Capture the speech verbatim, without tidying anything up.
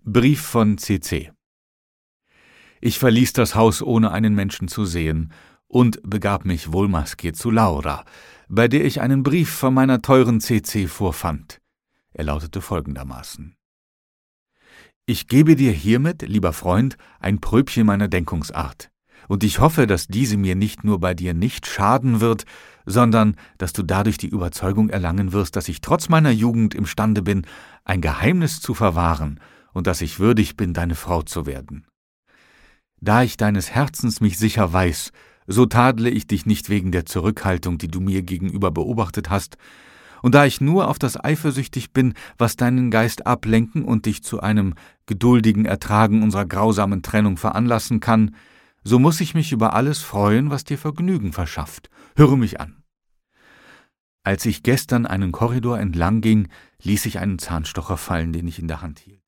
Brief von C C Ich verließ das Haus, ohne einen Menschen zu sehen, und begab mich wohlmaskiert zu Laura, bei der ich einen Brief von meiner teuren C C vorfand. Er lautete folgendermaßen: »Ich gebe dir hiermit, lieber Freund, ein Pröbchen meiner Denkungsart, und ich hoffe, dass diese mir nicht nur bei dir nicht schaden wird, sondern dass du dadurch die Überzeugung erlangen wirst, dass ich trotz meiner Jugend imstande bin, ein Geheimnis zu verwahren und dass ich würdig bin, deine Frau zu werden. Da ich deines Herzens mich sicher weiß, so tadle ich dich nicht wegen der Zurückhaltung, die du mir gegenüber beobachtet hast, und da ich nur auf das eifersüchtig bin, was deinen Geist ablenken und dich zu einem geduldigen Ertragen unserer grausamen Trennung veranlassen kann, so muß ich mich über alles freuen, was dir Vergnügen verschafft. Höre mich an. Als ich gestern einen Korridor entlang ging, ließ ich einen Zahnstocher fallen, den ich in der Hand hielt.